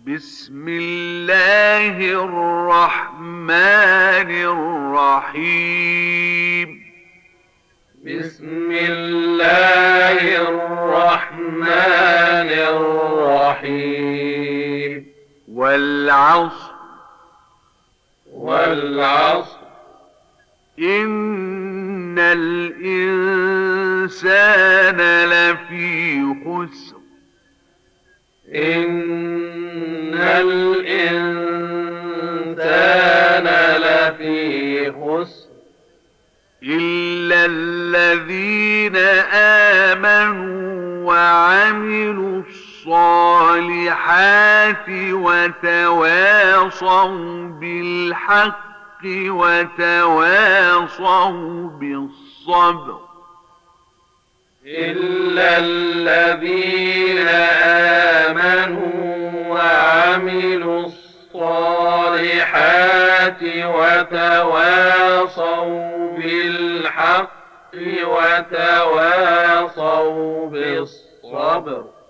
بسم الله الرحمن الرحيم. بسم الله الرحمن الرحيم. والعصر إن الإنسان لفي خسر إن الإنسان لفي خسر إلا الذين آمنوا وعملوا الصالحات وتواصوا بالحق وتواصوا بالصبر. إلا الذين آمنوا وعملوا الصالحات وتواصوا بالحق وتواصوا بالصبر.